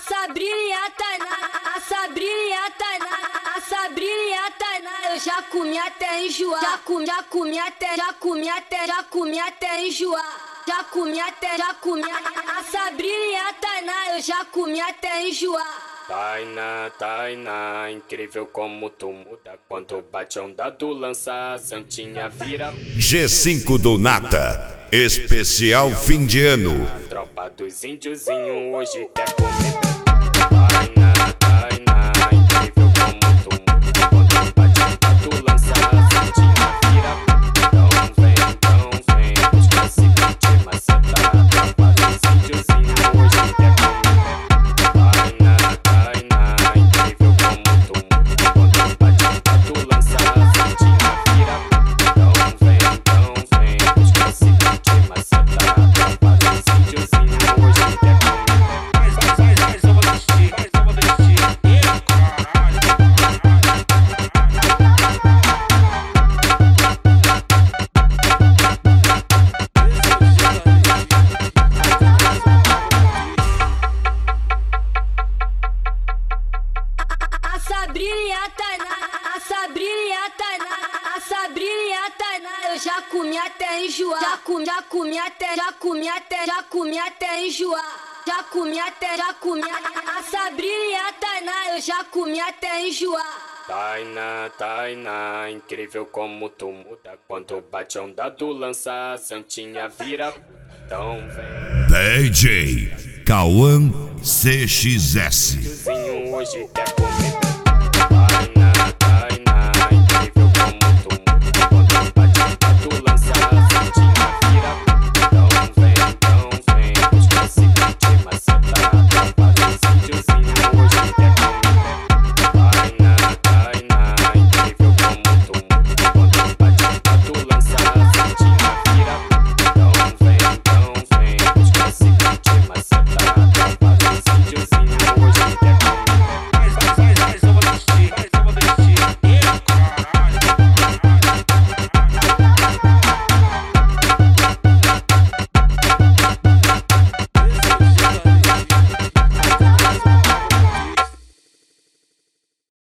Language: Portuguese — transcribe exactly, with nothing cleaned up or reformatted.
Sabrina e a Tainá, a Sabrina e a Tainá, a Sabrina e a Tainá, eu já comi até enjoar, já comi, já comi até, já comi até, já comi até enjoar, já comi até, já comi, a Sabrina e a Tainá, eu já comi até enjoar. Tainá, Tainá, incrível como tu muda quando bate onda do lança, a Santinha vira G cinco do Nata, especial fim de ano. a tropa dos índiozinhos hoje quer comer. Tainá, Tainá, incrível como tu muda quando bate onda do lança, a Santinha vira. Então vem, então vem, busca se curtir, mas cê tá a tropa dos índiozinhos hoje quer comer. Tainá, Tainá, incrível como tu muda quando bate onda do lança, a Santinha vira. Então vem, então vem, busca se curtir, mas cê tá a tropa dos índiozinhos hoje quer comer. Vai, vai, vai, vai, só vou desistir, vai, só vou desistir. A Sabrina e a Tainá, a Sabrina e a Tainá, a Sabrina e a Tainá, eu já comi até enjoar, já comi, já comi até, já comi até, já comi até enjoar, já comi até, já comi, a Sabrina e a Tainá, eu já comi até enjoar. Tainá, Tainá, incrível como tu muda quando bate onda do lança, a Santinha vira. Então vem, D J Cauã C X S. índiozinho hoje quer comer.